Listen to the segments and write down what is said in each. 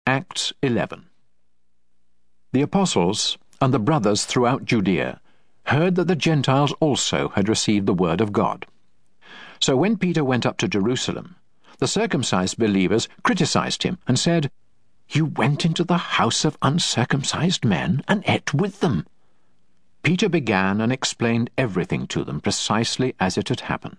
Acts 11. The apostles and the brothers throughout Judea heard that the Gentiles also had received the word of God. So when Peter went up to Jerusalem, the circumcised believers criticized him and said, "You went into the house of uncircumcised men and ate with them." Peter began and explained everything to them precisely as it had happened.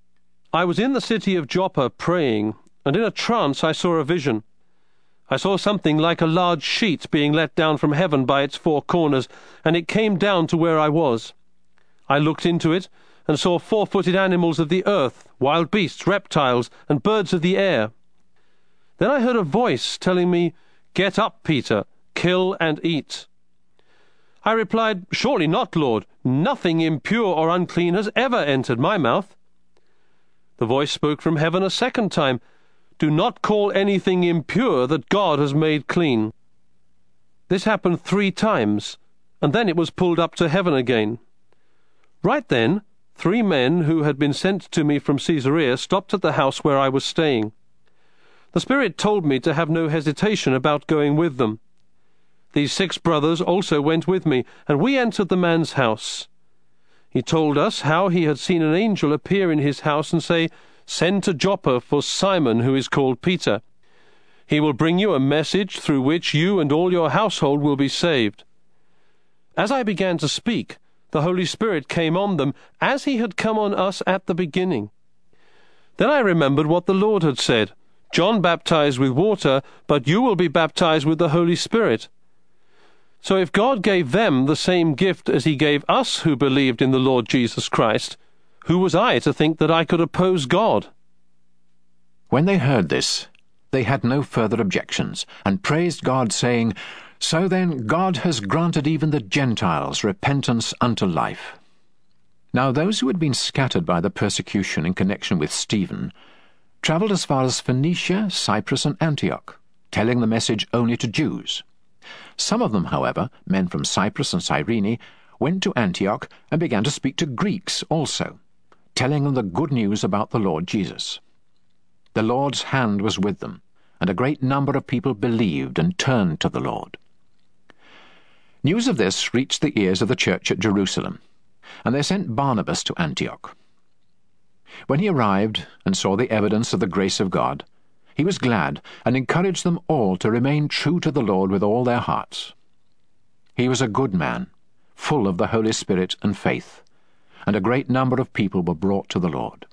I was in the city of Joppa praying, and in a trance I saw a vision. I saw something like a large sheet being let down from heaven by its four corners, and it came down to where I was. I looked into it, and saw four-footed animals of the earth, wild beasts, reptiles, and birds of the air. Then I heard a voice telling me, "Get up, Peter, kill and eat." I replied, "Surely not, Lord. Nothing impure or unclean has ever entered my mouth." The voice spoke from heaven a second time, "Do not call anything impure that God has made clean." This happened 3 times, and then it was pulled up to heaven again. Right then, 3 men who had been sent to me from Caesarea stopped at the house where I was staying. The Spirit told me to have no hesitation about going with them. These 6 brothers also went with me, and we entered the man's house. He told us how he had seen an angel appear in his house and say, "Send to Joppa for Simon, who is called Peter. He will bring you a message through which you and all your household will be saved." As I began to speak, the Holy Spirit came on them, as he had come on us at the beginning. Then I remembered what the Lord had said, "John baptized with water, but you will be baptized with the Holy Spirit." So if God gave them the same gift as he gave us who believed in the Lord Jesus Christ, who was I to think that I could oppose God? When they heard this, they had no further objections, and praised God, saying, "So then God has granted even the Gentiles repentance unto life." Now those who had been scattered by the persecution in connection with Stephen travelled as far as Phoenicia, Cyprus, and Antioch, telling the message only to Jews. Some of them, however, men from Cyprus and Cyrene, went to Antioch and began to speak to Greeks also, telling them the good news about the Lord Jesus. The Lord's hand was with them, and a great number of people believed and turned to the Lord. News of this reached the ears of the church at Jerusalem, and they sent Barnabas to Antioch. When he arrived and saw the evidence of the grace of God, he was glad and encouraged them all to remain true to the Lord with all their hearts. He was a good man, full of the Holy Spirit and faith, and a great number of people were brought to the Lord.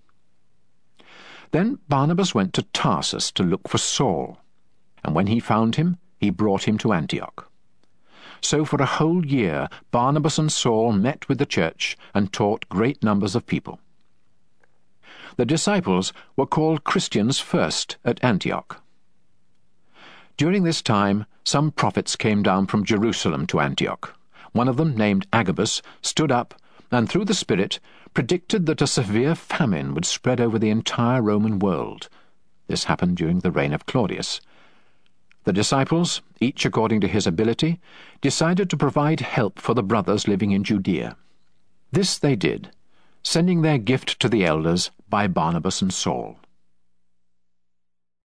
Then Barnabas went to Tarsus to look for Saul, and when he found him, he brought him to Antioch. So for a whole year Barnabas and Saul met with the church and taught great numbers of people. The disciples were called Christians first at Antioch. During this time some prophets came down from Jerusalem to Antioch. One of them, named Agabus, stood up and through the Spirit predicted that a severe famine would spread over the entire Roman world. This happened during the reign of Claudius. The disciples, each according to his ability, decided to provide help for the brothers living in Judea. This they did, sending their gift to the elders by Barnabas and Saul.